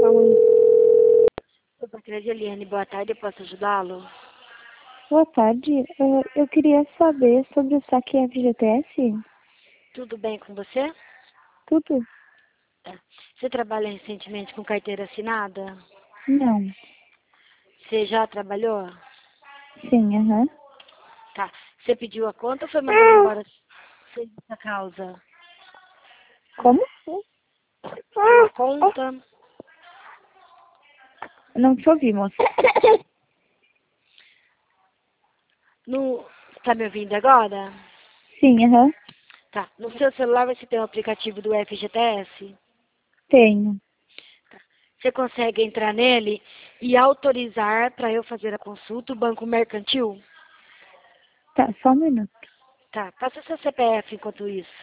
Oi, Patrícia Eliane, boa tarde, eu posso ajudá-lo? Boa tarde. Eu queria saber sobre o saque FGTS. Tudo bem com você? Tudo? Tá. Você trabalha recentemente com carteira assinada? Não. Você já trabalhou? Sim, aham. Tá. Você pediu a conta ou foi mandado embora sem justa causa? Como? Pediu a conta? Não te ouvi, moça. No... Tá me ouvindo agora? Sim, aham. Tá. No seu celular você tem o aplicativo do FGTS? Tenho. Você consegue entrar nele e autorizar para eu fazer a consulta o Banco Mercantil? Tá, só um minuto. Tá. Passa seu CPF enquanto isso.